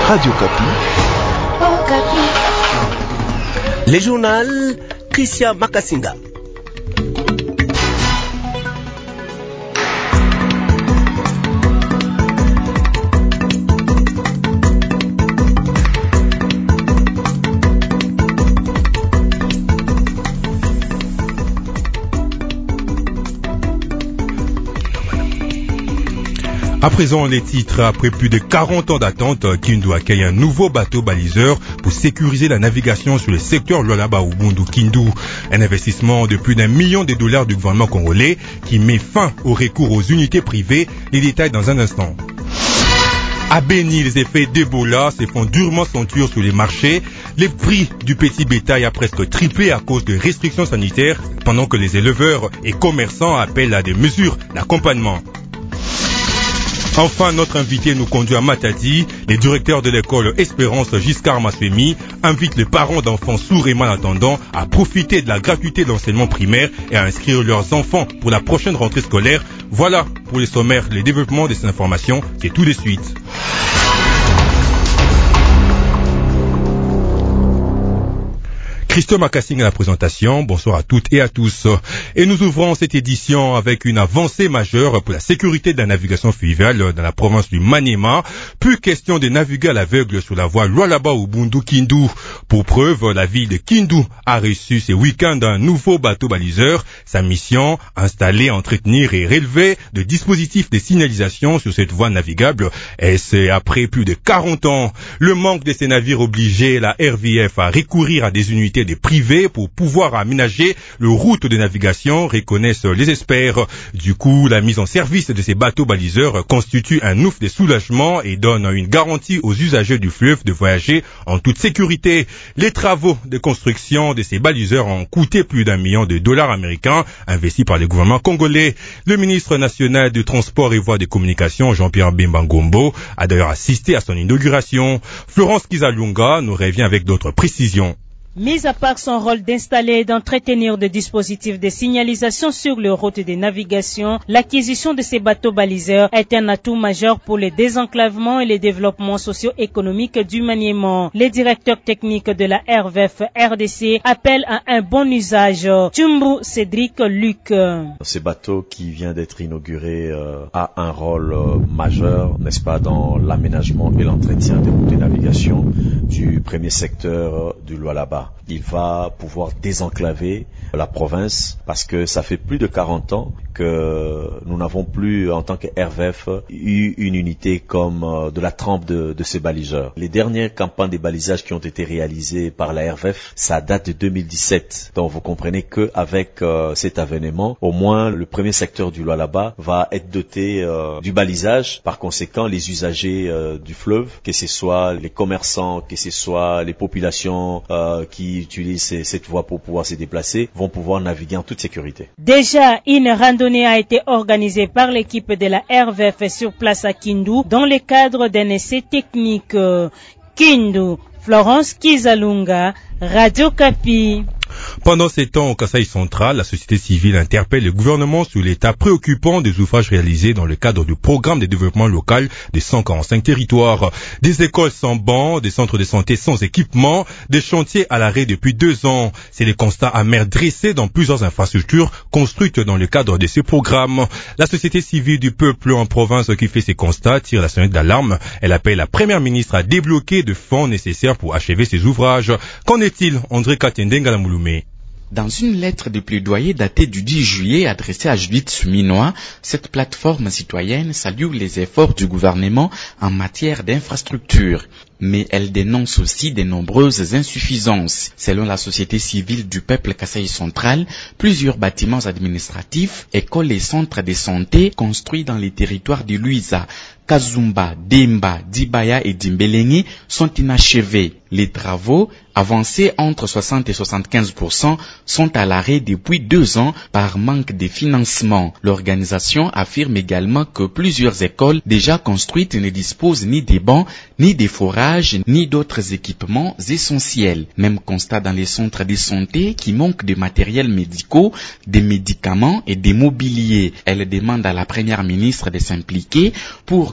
Radio Kapi. Oh, Kapi. Les journaux Christian Makasinga. À présent, les titres. Après plus de 40 ans d'attente, Kindu accueille un nouveau bateau baliseur pour sécuriser la navigation sur le secteur Lualaba Ubundu Kindu. Un investissement de plus d'1 million de dollars du gouvernement congolais qui met fin au recours aux unités privées. Les détails dans un instant. À Beni, les effets d'Ebola se font durement sentir sur les marchés. Les prix du petit bétail a presque triplé à cause de restrictions sanitaires, pendant que les éleveurs et commerçants appellent à des mesures d'accompagnement. Enfin, notre invité nous conduit à Matadi. Les directeurs de l'école Espérance Giscard Masfemi invitent les parents d'enfants sourds et malentendants à profiter de la gratuité de l'enseignement primaire et à inscrire leurs enfants pour la prochaine rentrée scolaire. Voilà pour les sommaires, les développements de ces informations, c'est tout de suite. Christophe Makassing à la présentation. Bonsoir à toutes et à tous. Et nous ouvrons cette édition avec une avancée majeure pour la sécurité de la navigation fluviale dans la province du Maniema. Plus question de naviguer à l'aveugle sur la voie Lualaba Ubundu Kindu. Pour preuve, la ville de Kindu a reçu ce week-end un nouveau bateau baliseur. Sa mission, installer, entretenir et relever de dispositifs de signalisation sur cette voie navigable. Et c'est après plus de 40 ans. Le manque de ces navires obligeait la RVF à recourir à des unités des privés pour pouvoir aménager le route de navigation, reconnaissent les experts. Du coup, la mise en service de ces bateaux baliseurs constitue un ouf de soulagement et donne une garantie aux usagers du fleuve de voyager en toute sécurité. Les travaux de construction de ces baliseurs ont coûté plus d'1 million de dollars américains investis par le gouvernement congolais. Le ministre national du Transport et Voies de Communication, Jean-Pierre Bemba Ngombo, a d'ailleurs assisté à son inauguration. Florence Kizalunga nous revient avec d'autres précisions. Mis à part son rôle d'installer et d'entretenir des dispositifs de signalisation sur les routes de navigation, l'acquisition de ces bateaux baliseurs est un atout majeur pour le désenclavement et le développement socio-économique du maniement. Les directeurs techniques de la RVF RDC appellent à un bon usage. Tumbu Cédric Luc. Ce bateau qui vient d'être inauguré a un rôle majeur, n'est-ce pas, dans l'aménagement et l'entretien des routes de navigation du premier secteur du Lualaba. Il va pouvoir désenclaver la province parce que ça fait plus de 40 ans que nous n'avons plus, en tant que RVF, eu une unité comme de la trempe de ces baliseurs. Les dernières campagnes de balisage qui ont été réalisées par la RVF, ça date de 2017. Donc vous comprenez qu'avec cet avènement, au moins le premier secteur du Lualaba va être doté du balisage. Par conséquent, les usagers du fleuve, que ce soit les commerçants, que ce soit les populations qui utilisent cette voie pour pouvoir se déplacer, vont pouvoir naviguer en toute sécurité. Déjà, une randonnée a été organisée par l'équipe de la RVF sur place à Kindu dans le cadre d'un essai technique. Kindu, Florence Kizalunga, Radio Kapi. Pendant ces temps, au Kasaï central, la société civile interpelle le gouvernement sur l'état préoccupant des ouvrages réalisés dans le cadre du programme de développement local des 145 territoires. Des écoles sans bancs, des centres de santé sans équipement, des chantiers à l'arrêt depuis 2 ans. C'est le constat amer dressé dans plusieurs infrastructures construites dans le cadre de ce programme. La société civile du peuple en province qui fait ces constats tire la sonnette d'alarme. Elle appelle la première ministre à débloquer de fonds nécessaires pour achever ces ouvrages. Qu'en est-il, André Katendenga Mouloumé? Dans une lettre de plaidoyer datée du 10 juillet adressée à Judith Suminois, cette plateforme citoyenne salue les efforts du gouvernement en matière d'infrastructure. Mais elle dénonce aussi de nombreuses insuffisances. Selon la société civile du peuple Kasaï central, plusieurs bâtiments administratifs, écoles et centres de santé construits dans les territoires de Luiza, Kazumba, Demba, Dibaya et Dimbeleni sont inachevés. Les travaux, avancés entre 60 et 75%, sont à l'arrêt depuis 2 ans par manque de financement. L'organisation affirme également que plusieurs écoles déjà construites ne disposent ni des bancs, ni des forages, ni d'autres équipements essentiels. Même constat dans les centres de santé qui manquent de matériels médicaux, des médicaments et des mobiliers. Elle demande à la première ministre de s'impliquer pour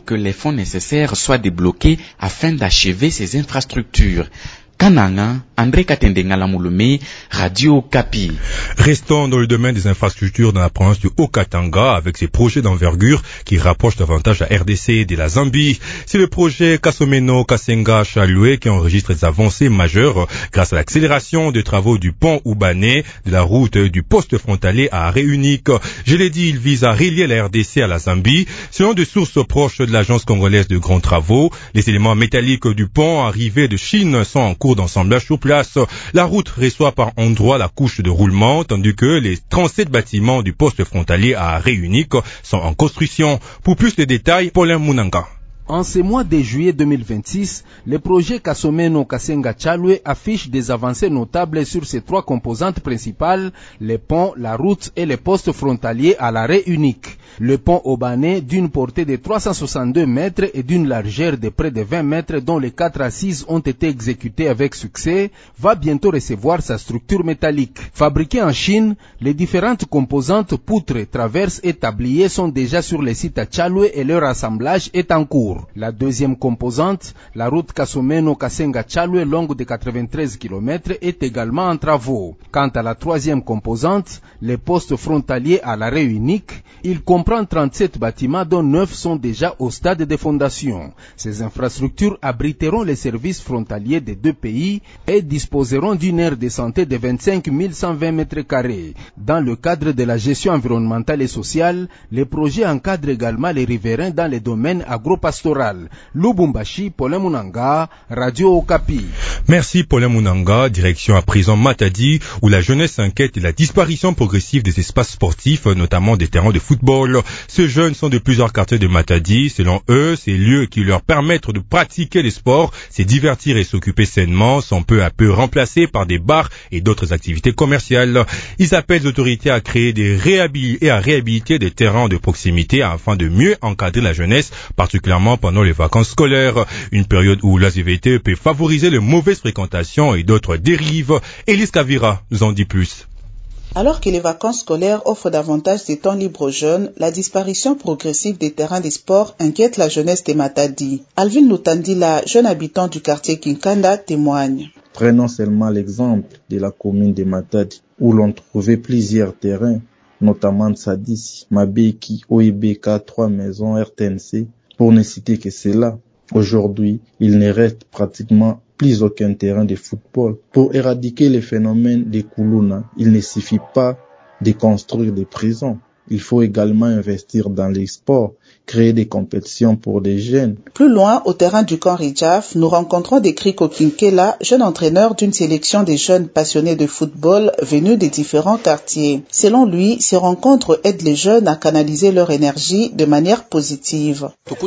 pour que les fonds nécessaires soient débloqués afin d'achever ces infrastructures. Kananga, André Katendengala Mouloumé, Radio Kapi. Restons dans le domaine des infrastructures dans la province du Haut-Katanga avec ces projets d'envergure qui rapprochent davantage la RDC et de la Zambie. C'est le projet Kasomeno Kasenga Chaloué qui enregistre des avancées majeures grâce à l'accélération des travaux du pont Oubané de la route du poste frontalier à arrêt unique. Je l'ai dit, il vise à relier la RDC à la Zambie. Selon des sources proches de l'agence congolaise de grands travaux, les éléments métalliques du pont arrivés de Chine sont en cours d'assemblage sur place. La route reçoit par endroits la couche de roulement, tandis que les 37 bâtiments du poste frontalier à arrêt unique sont en construction. Pour plus de détails, Paulin Munanga. En ce mois de juillet 2026, le projet Kasomeno Kasenga Chaloué affiche des avancées notables sur ses trois composantes principales, les ponts, la route et les postes frontaliers à l'arrêt unique. Le pont Obané, d'une portée de 362 mètres et d'une largeur de près de 20 mètres dont les 4 assises ont été exécutées avec succès, va bientôt recevoir sa structure métallique. Fabriquée en Chine, les différentes composantes, poutres, traverses et tabliers sont déjà sur les sites à Chaloué et leur assemblage est en cours. La deuxième composante, la route Kasomeno Kasenga Chaloué longue de 93 km est également en travaux. Quant à la troisième composante, les postes frontaliers à l'arrêt unique, il comprend 37 bâtiments dont 9 sont déjà au stade de fondation. Ces infrastructures abriteront les services frontaliers des deux pays et disposeront d'une aire de santé de 25 120 mètres carrés. Dans le cadre de la gestion environnementale et sociale, les projets encadrent également les riverains dans les domaines agro-pastoral. Lubumbashi, Paulin Munanga, Radio Okapi. Merci Paulin Munanga, direction à présent Matadi, où la jeunesse s'inquiète de la disparition progressive des espaces sportifs, notamment des terrains de football. Ces jeunes sont de plusieurs quartiers de Matadi. Selon eux, ces lieux qui leur permettent de pratiquer les sports, se divertir et s'occuper sainement sont peu à peu remplacés par des bars et d'autres activités commerciales. Ils appellent les autorités à créer et à réhabiliter des terrains de proximité afin de mieux encadrer la jeunesse, particulièrement pendant les vacances scolaires, une période où l'ACVT peut favoriser les mauvaises fréquentations et d'autres dérives. Élise Kavira nous en dit plus. Alors que les vacances scolaires offrent davantage de temps libres aux jeunes, la disparition progressive des terrains de sport inquiète la jeunesse de Matadi. Alvin Lutandila, jeune habitant du quartier Kinkanda, témoigne. Prenons seulement l'exemple de la commune de Matadi, où l'on trouvait plusieurs terrains, notamment Sadis, Mabeki, OIBK, 3 maisons, RTNC, pour ne citer que cela. Aujourd'hui, il ne reste pratiquement plus aucun terrain de football. Pour éradiquer les phénomènes de Kuluna, il ne suffit pas de construire des prisons. Il faut également investir dans les sports, créer des compétitions pour des jeunes. Plus loin, au terrain du camp Rijaf, nous rencontrons Dekriko Kinkela, jeune entraîneur d'une sélection des jeunes passionnés de football venus des différents quartiers. Selon lui, ces rencontres aident les jeunes à canaliser leur énergie de manière positive.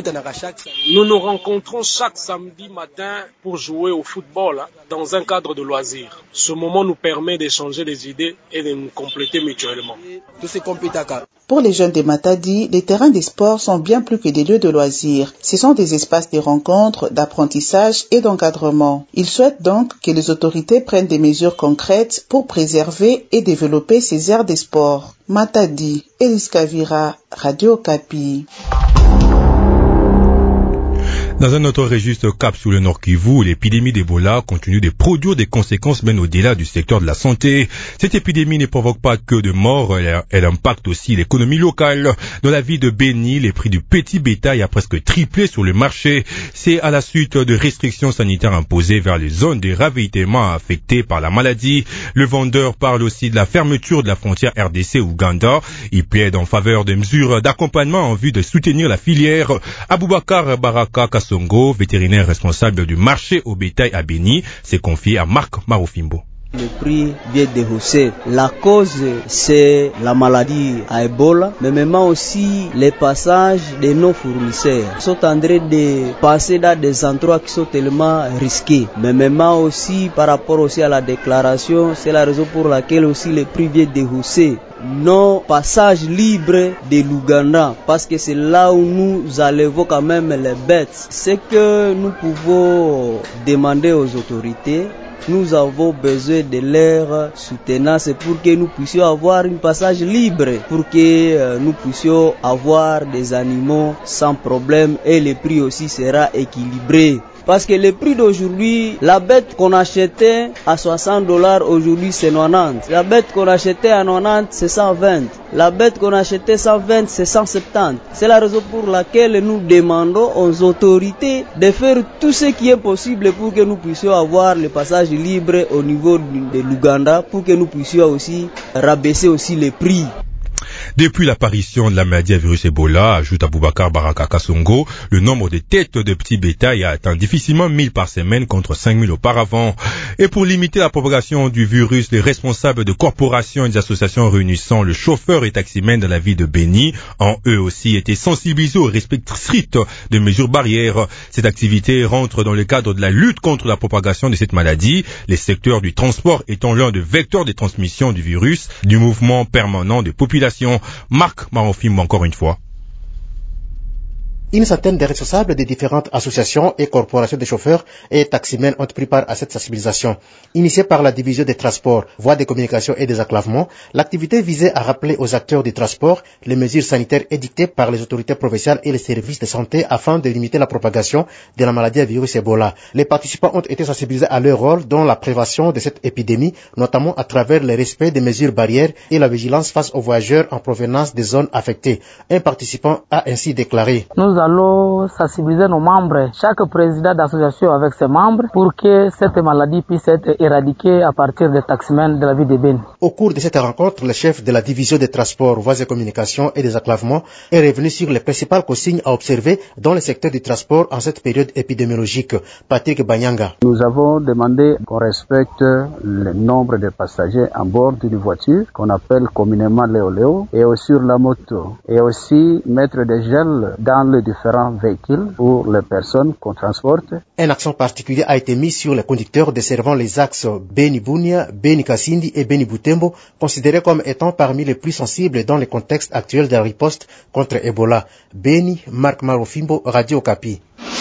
Nous nous rencontrons chaque samedi matin pour jouer au football dans un cadre de loisirs. Ce moment nous permet d'échanger des idées et de nous compléter mutuellement. Pour les jeunes de Matadi, les terrains des sports sont bien plus que des lieux de loisirs. Ce sont des espaces de rencontres, d'apprentissage et d'encadrement. Ils souhaitent donc que les autorités prennent des mesures concrètes pour préserver et développer ces aires des sports. Matadi, Élise Kavira, Radio Okapi. Dans un autre registre cap sous le Nord Kivu, l'épidémie d'Ebola continue de produire des conséquences même au-delà du secteur de la santé. Cette épidémie ne provoque pas que de morts, elle impacte aussi l'économie locale. Dans la ville de Beni, les prix du petit bétail a presque triplé sur le marché. C'est à la suite de restrictions sanitaires imposées vers les zones de ravitaillement affectées par la maladie. Le vendeur parle aussi de la fermeture de la frontière RDC-Ouganda. Il plaide en faveur des mesures d'accompagnement en vue de soutenir la filière. Aboubakar Baraka Songo, vétérinaire responsable du marché au bétail à Beni, s'est confié à Marc Marofimbo. Le prix vient de hausser. La cause, c'est la maladie à Ebola, mais même aussi les passages de nos fournisseurs. Ils sont en train de passer dans des endroits qui sont tellement risqués. Mais même aussi par rapport aussi à la déclaration, c'est la raison pour laquelle aussi le prix vient de hausser. Non passage libre de l'Ouganda, parce que c'est là où nous enlevons quand même les bêtes. Ce que nous pouvons demander aux autorités, nous avons besoin de leur soutenance pour que nous puissions avoir un passage libre, pour que nous puissions avoir des animaux sans problème et le prix aussi sera équilibré. Parce que le prix d'aujourd'hui, la bête qu'on achetait à $60, aujourd'hui c'est 90. La bête qu'on achetait à 90, c'est 120. La bête qu'on achetait 120, c'est 170. C'est la raison pour laquelle nous demandons aux autorités de faire tout ce qui est possible pour que nous puissions avoir le passage libre au niveau de l'Ouganda, pour que nous puissions aussi rabaisser aussi les prix. Depuis l'apparition de la maladie à virus Ebola, ajoute Aboubakar Baraka Kassongo, le nombre de têtes de petits bétail a atteint difficilement 1000 par semaine contre 5000 auparavant. Et pour limiter la propagation du virus, les responsables de corporations et des associations réunissant le chauffeur et taximène de la ville de Béni ont eux aussi été sensibilisés au respect strict des mesures barrières. Cette activité rentre dans le cadre de la lutte contre la propagation de cette maladie, les secteurs du transport étant l'un des vecteurs de transmission du virus, du mouvement permanent de population. Marc Marofim encore une fois. Une centaine de responsables des différentes associations et corporations de chauffeurs et taximens ont pris part à cette sensibilisation. Initiée par la division des transports, voies de communication et des enclavements, l'activité visait à rappeler aux acteurs du transport les mesures sanitaires édictées par les autorités provinciales et les services de santé afin de limiter la propagation de la maladie à virus Ebola. Les participants ont été sensibilisés à leur rôle dans la prévention de cette épidémie, notamment à travers le respect des mesures barrières et la vigilance face aux voyageurs en provenance des zones affectées. Un participant a ainsi déclaré: Nous allons sensibiliser nos membres, chaque président d'association avec ses membres, pour que cette maladie puisse être éradiquée à partir des taximens de la ville de Béni. Au cours de cette rencontre, le chef de la division des transports, voies et communications et des enclavements est revenu sur les principales consignes à observer dans le secteur du transport en cette période épidémiologique. Patrick Banyanga. Nous avons demandé qu'on respecte le nombre de passagers en bord d'une voiture, qu'on appelle communément Léo, et aussi sur la moto, et aussi mettre des gels dans les différents véhicules pour les personnes qu'on transporte. Un accent particulier a été mis sur les conducteurs desservant les axes Béni-Bunia, Béni-Kassindi et Béni-Butembo, considérés comme étant parmi les plus sensibles dans le contexte actuel de la riposte contre Ebola. Béni, Marc Marofimbo, Radio Okapi.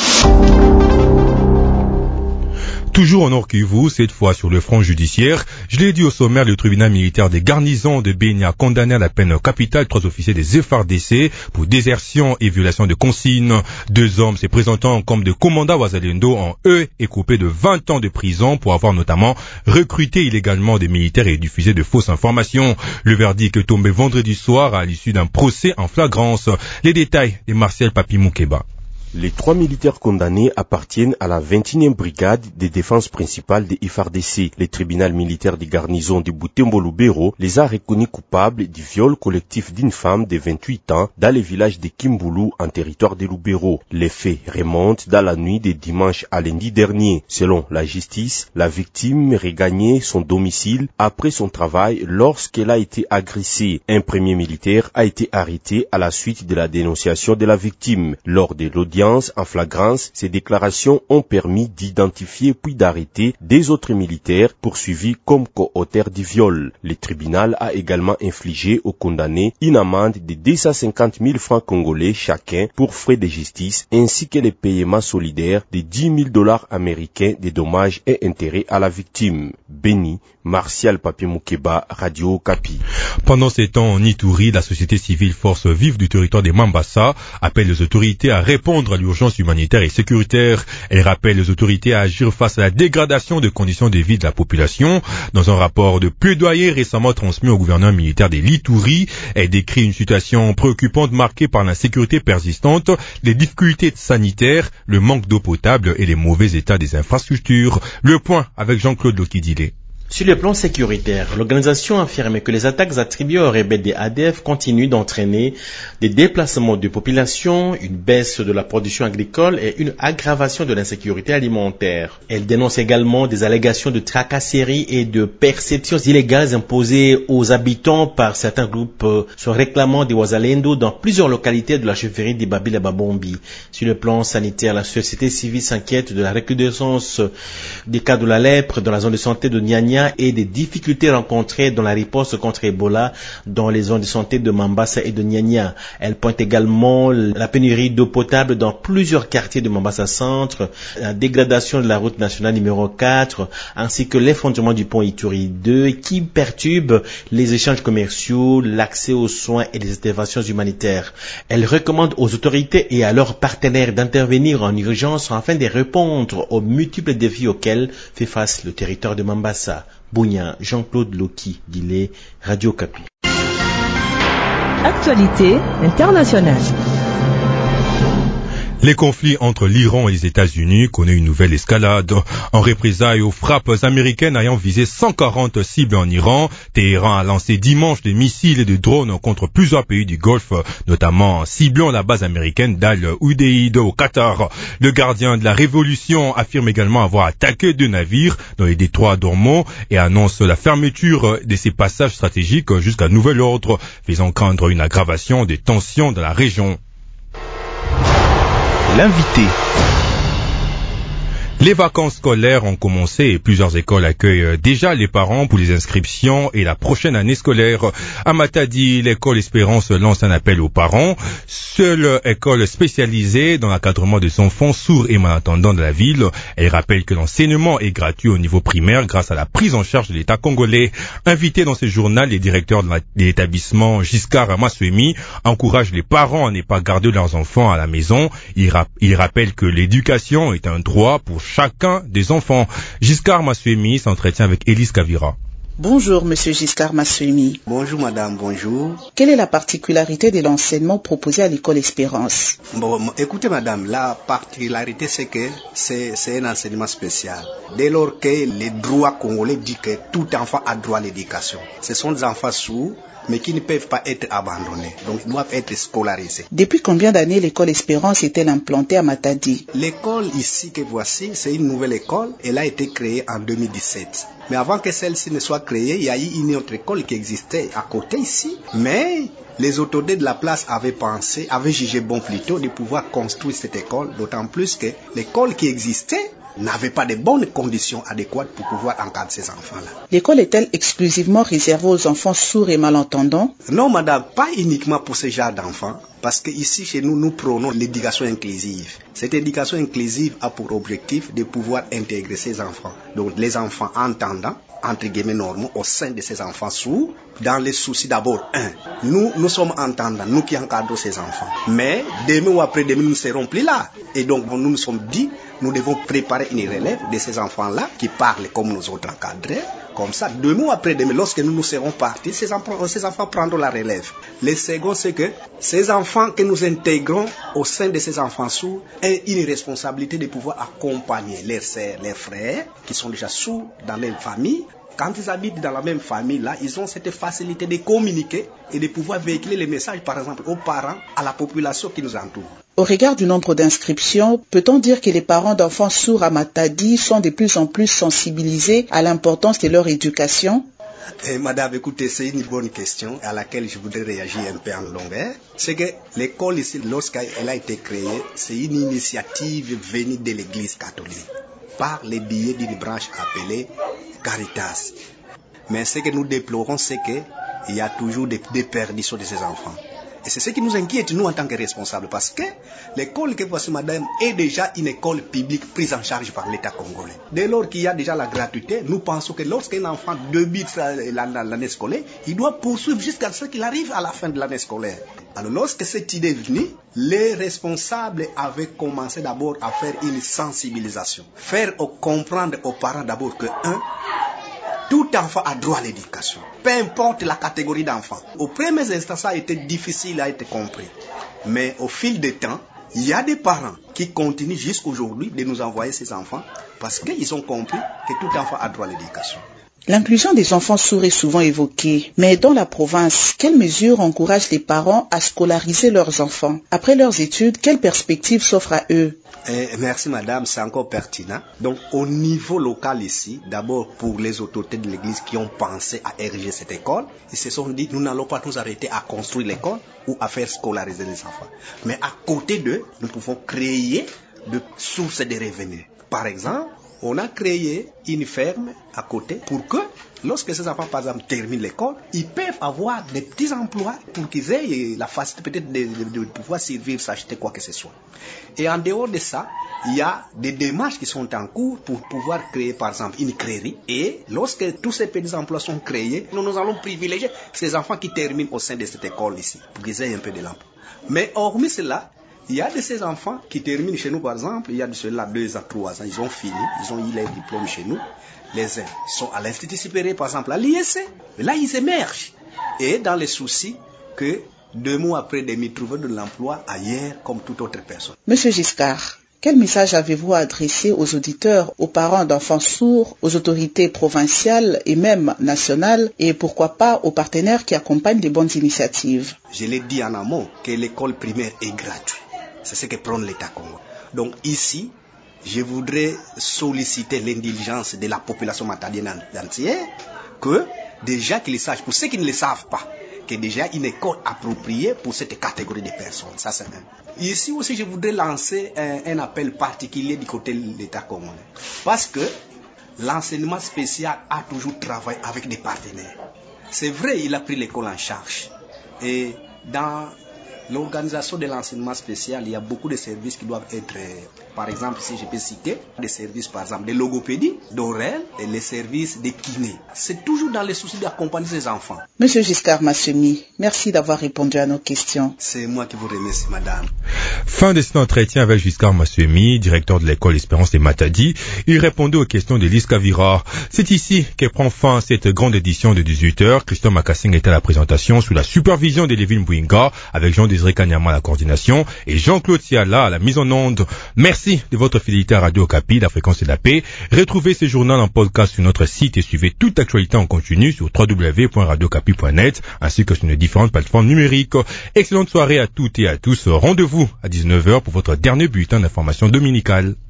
Toujours en Nord-Kivu, cette fois sur le front judiciaire, je l'ai dit au sommaire, le tribunal militaire des garnisons de Béni a condamné à la peine capitale 3 officiers des FARDC pour désertion et violation de consignes. 2 hommes se présentant comme de commandants Wazalendo ont eux écopé de 20 ans de prison pour avoir notamment recruté illégalement des militaires et diffusé de fausses informations. Le verdict est tombé vendredi soir à l'issue d'un procès en flagrance. Les détails de Martial Papi Moukeba. Les 3 militaires condamnés appartiennent à la 21e brigade de défense principale des FARDC. Le tribunal militaire des garnisons de Butembo-Lubero les a reconnus coupables du viol collectif d'une femme de 28 ans dans le village de Kimbulu en territoire de Lubero. Les faits remontent dans la nuit de dimanche à lundi dernier. Selon la justice, la victime regagnait son domicile après son travail lorsqu'elle a été agressée. Un premier militaire a été arrêté à la suite de la dénonciation de la victime. Lors de l'audience en flagrance, ces déclarations ont permis d'identifier puis d'arrêter des autres militaires poursuivis comme co-auteurs du viol. Le tribunal a également infligé aux condamnés une amende de 250 000 francs congolais chacun pour frais de justice ainsi que le paiement solidaire de $10 000 américains de dommages et intérêts à la victime. Béni, Martial Papi Moukeba, Radio Okapi. Pendant ces temps, en Ituri, la société civile Force Vive du territoire de Mambasa appelle les autorités à répondre à l'urgence humanitaire et sécuritaire. Elle rappelle les autorités à agir face à la dégradation des conditions de vie de la population. Dans un rapport de plaidoyer récemment transmis au gouverneur militaire de l'Ituri, elle décrit une situation préoccupante marquée par l'insécurité persistante, les difficultés sanitaires, le manque d'eau potable et les mauvais états des infrastructures. Le point avec Jean-Claude Lokidile. Sur le plan sécuritaire, l'organisation affirme que les attaques attribuées aux rebelles des ADF continuent d'entraîner des déplacements de population, une baisse de la production agricole et une aggravation de l'insécurité alimentaire. Elle dénonce également des allégations de tracasseries et de perceptions illégales imposées aux habitants par certains groupes se réclamant des Wazalendo dans plusieurs localités de la chefferie de Babila Babombi. Sur le plan sanitaire, la société civile s'inquiète de la recrudescence des cas de la lèpre dans la zone de santé de Niania enseignants et des difficultés rencontrées dans la riposte contre Ebola dans les zones de santé de Mambasa et de Nyanya. Elle pointe également la pénurie d'eau potable dans plusieurs quartiers de Mambasa Centre, la dégradation de la route nationale numéro 4, ainsi que l'effondrement du pont Ituri 2 qui perturbe les échanges commerciaux, l'accès aux soins et les interventions humanitaires. Elle recommande aux autorités et à leurs partenaires d'intervenir en urgence afin de répondre aux multiples défis auxquels fait face le territoire de Mambasa. Bounia, Jean-Claude Loki, Guillet, Radio Kapi. Actualité internationale. Les conflits entre l'Iran et les États-Unis connaissent une nouvelle escalade. En représailles aux frappes américaines ayant visé 140 cibles en Iran, Téhéran a lancé dimanche des missiles et des drones contre plusieurs pays du Golfe, notamment ciblant la base américaine d'Al-Udeid au Qatar. Le gardien de la révolution affirme également avoir attaqué 2 navires dans les détroits d'Ormuz et annonce la fermeture de ces passages stratégiques jusqu'à nouvel ordre, faisant craindre une aggravation des tensions dans la région. L'invité. Les vacances scolaires ont commencé et plusieurs écoles accueillent déjà les parents pour les inscriptions et la prochaine année scolaire. À Matadi, l'école Espérance lance un appel aux parents. Seule école spécialisée dans l'encadrement des enfants sourds et malentendants de la ville. Elle rappelle que l'enseignement est gratuit au niveau primaire grâce à la prise en charge de l'État congolais. Invité dans ce journal, les directeurs de l'établissement Giscard Massuemi encouragent les parents à ne pas garder leurs enfants à la maison. Il rappelle que l'éducation est un droit pour chacun des enfants. Giscard Massuemi s'entretient avec Élise Kavira. Bonjour, monsieur Giscard Massuemi. Bonjour, madame, bonjour. Quelle est la particularité de l'enseignement proposé à l'école Espérance? Bon, écoutez, madame, la particularité, c'est que c'est un enseignement spécial. Dès lors que les droits congolais disent que tout enfant a droit à l'éducation. Ce sont des enfants sourds, mais qui ne peuvent pas être abandonnés. Donc, ils doivent être scolarisés. Depuis combien d'années l'école Espérance est-elle implantée à Matadi? L'école ici que voici, c'est une nouvelle école. Elle a été créée en 2017. Mais avant que celle-ci ne soit créée, il y a eu une autre école qui existait à côté ici. Mais les autorités de la place avaient jugé bon plutôt de pouvoir construire cette école, d'autant plus que l'école qui existait n'avait pas de bonnes conditions adéquates pour pouvoir encadrer ces enfants-là. L'école est-elle exclusivement réservée aux enfants sourds et malentendants? Non, madame, pas uniquement pour ce genre d'enfants, parce que ici, chez nous, nous prônons l'éducation inclusive. Cette éducation inclusive a pour objectif de pouvoir intégrer ces enfants. Donc, les enfants entendants, entre guillemets normaux, au sein de ces enfants sourds, dans les soucis d'abord, nous sommes entendants, nous qui encadrons ces enfants. Mais demain ou après-demain, nous ne serons plus là. Et donc, nous nous sommes dit, nous devons préparer une relève de ces enfants-là qui parlent comme nous autres encadrés. Comme ça, 2 mois après-demain, lorsque nous serons partis, ces enfants prendront la relève. Le second, c'est que ces enfants que nous intégrons au sein de ces enfants sourds aient une responsabilité de pouvoir accompagner leurs sœurs, leurs frères, qui sont déjà sourds dans leur famille. Quand ils habitent dans la même famille, là, ils ont cette facilité de communiquer et de pouvoir véhiculer les messages, par exemple, aux parents, à la population qui nous entoure. Au regard du nombre d'inscriptions, peut-on dire que les parents d'enfants sourds à Matadi sont de plus en plus sensibilisés à l'importance de leur éducation? Madame, écoutez, c'est une bonne question à laquelle je voudrais réagir un peu en longueur. C'est que l'école ici, lorsqu'elle a été créée, c'est une initiative venue de l'Église catholique par le biais d'une branche appelée Caritas. Mais ce que nous déplorons, c'est qu'il y a toujours des déperditions de ces enfants. Et c'est ce qui nous inquiète, nous, en tant que responsables, parce que l'école que voici, madame, est déjà une école publique prise en charge par l'État congolais. Dès lors qu'il y a déjà la gratuité, nous pensons que lorsqu'un enfant débute l'année scolaire, il doit poursuivre jusqu'à ce qu'il arrive à la fin de l'année scolaire. Alors, lorsque cette idée est venue, les responsables avaient commencé d'abord à faire une sensibilisation. Faire comprendre aux parents d'abord que, tout enfant a droit à l'éducation, peu importe la catégorie d'enfant. Aux premiers instants, ça a été difficile à être compris. Mais au fil du temps, il y a des parents qui continuent jusqu'aujourd'hui de nous envoyer ces enfants parce qu'ils ont compris que tout enfant a droit à l'éducation. L'inclusion des enfants sourds est souvent évoquée, mais dans la province, quelles mesures encouragent les parents à scolariser leurs enfants? Après leurs études, quelles perspectives s'offrent à eux? Merci madame, c'est encore pertinent. Donc au niveau local ici, d'abord pour les autorités de l'église qui ont pensé à ériger cette école, ils se sont dit nous n'allons pas nous arrêter à construire l'école ou à faire scolariser les enfants. Mais à côté d'eux, nous pouvons créer de sources de revenus. Par exemple, on a créé une ferme à côté pour que, lorsque ces enfants, par exemple, terminent l'école, ils peuvent avoir des petits emplois pour qu'ils aient la facilité peut-être de pouvoir survivre, s'acheter quoi que ce soit. Et en dehors de ça, il y a des démarches qui sont en cours pour pouvoir créer, par exemple, une crèmerie. Et lorsque tous ces petits emplois sont créés, nous allons privilégier ces enfants qui terminent au sein de cette école ici, pour qu'ils aient un peu de l'emploi. Mais hormis cela, il y a de ces enfants qui terminent chez nous, par exemple, il y a de ceux-là 2 à 3 ans, ils ont fini, ils ont eu leur diplôme chez nous. Les uns sont à l'Institut supérieur, par exemple, à l'IEC. Là, ils émergent. Et dans les soucis que 2 mois après, de trouver de l'emploi ailleurs, comme toute autre personne. Monsieur Giscard, quel message avez-vous à adresser aux auditeurs, aux parents d'enfants sourds, aux autorités provinciales et même nationales, et pourquoi pas aux partenaires qui accompagnent les bonnes initiatives? Je l'ai dit en amont que l'école primaire est gratuite. C'est ce que prend l'État congolais. Donc ici, je voudrais solliciter l'indulgence de la population matadienne entière, que déjà qu'ils sachent, pour ceux qui ne le savent pas, que déjà une école appropriée pour cette catégorie de personnes. Ça, c'est un. Ici aussi, je voudrais lancer un appel particulier du côté de l'État congolais. Parce que l'enseignement spécial a toujours travaillé avec des partenaires. C'est vrai, il a pris l'école en charge. Et dans l'organisation de l'enseignement spécial, il y a beaucoup de services qui doivent être, par exemple, si je peux citer, des services, par exemple, de logopédie, d'oreille et les services de kiné. C'est toujours dans les soucis d'accompagner ces enfants. Monsieur Giscard Massemi, merci d'avoir répondu à nos questions. C'est moi qui vous remercie, madame. Fin de cet entretien avec Giscard Massemi, directeur de l'école Espérance de Matadi. Il répondait aux questions de Lise Kavira. C'est ici que prend fin cette grande édition de 18h. Christian Makassing était à la présentation sous la supervision de Lévin Bouinga, avec Jean-Désiré Kanyama à la coordination et Jean-Claude Siala à la mise en onde. Merci de votre fidélité à Radio Okapi, la fréquence de la paix. Retrouvez ce journal en podcast sur notre site et suivez toute l'actualité en continu sur www.radiokapi.net ainsi que sur nos différentes plateformes numériques. Excellente soirée à toutes et à tous. Rendez-vous à 19h pour votre dernier bulletin d'information dominicale.